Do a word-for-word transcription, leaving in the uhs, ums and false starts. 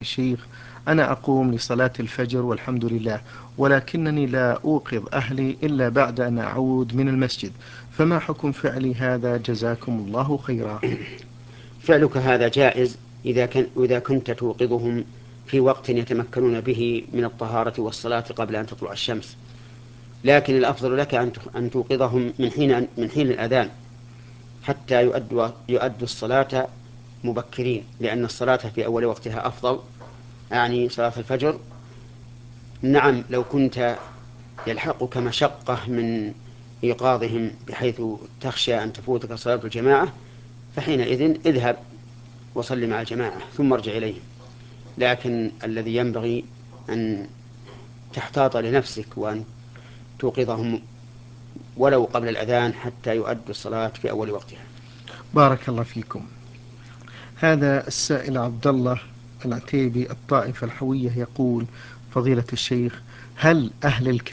شيخ، أنا أقوم لصلاة الفجر والحمد لله، ولكنني لا أوقظ أهلي إلا بعد أن أعود من المسجد، فما حكم فعلي هذا جزاكم الله خيرا؟ فعلك هذا جائز إذا, كان إذا كنت توقظهم في وقت يتمكنون به من الطهارة والصلاة قبل أن تطلع الشمس، لكن الأفضل لك أن توقظهم من حين, من حين الأذان حتى يؤدوا, يؤدوا الصلاة مبكرين، لأن الصلاة في أول وقتها أفضل، يعني صلاة الفجر. نعم، لو كنت يلحقك مشقة من إيقاظهم بحيث تخشى أن تفوتك صلاة الجماعة، فحينئذ اذهب وصل مع الجماعة ثم ارجع إليهم. لكن الذي ينبغي أن تحتاط لنفسك وأن توقظهم ولو قبل الأذان حتى يؤدوا الصلاة في أول وقتها. بارك الله فيكم. هذا السائل عبد الله العتيبي، الطائفة الحوية، يقول: فضيلة الشيخ، هل أهل الكتاب